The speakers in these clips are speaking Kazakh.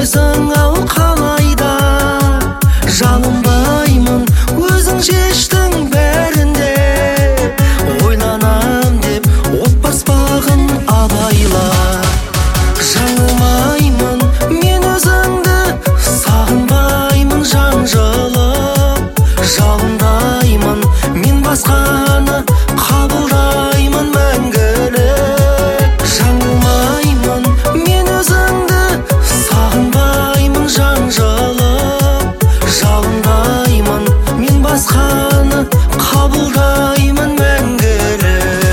қойсаң ал қалайда жалынбаймын, өзің шештің бәрінде. Ойланам деп от баспағын абайла. Жаңылмаймын мен өзіңді, сағынбаймын жан жылып. Жалындаймын мен басқаны, қабылдаймын мәңгілік. Жаңылмаймын мен өзіңді, сағынбаймын жан жылып. Жалындаймын мен басқаны, қабылдаймын мәңгілік.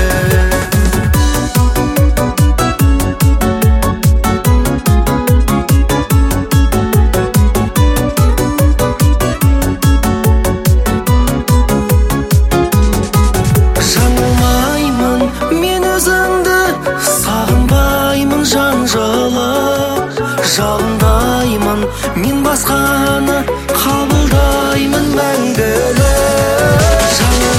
Жаңылмаймын мен өзіңді, сағынбаймын жан жылып. Жалындаймын мен басқаны, қабылдаймын мәңгілік.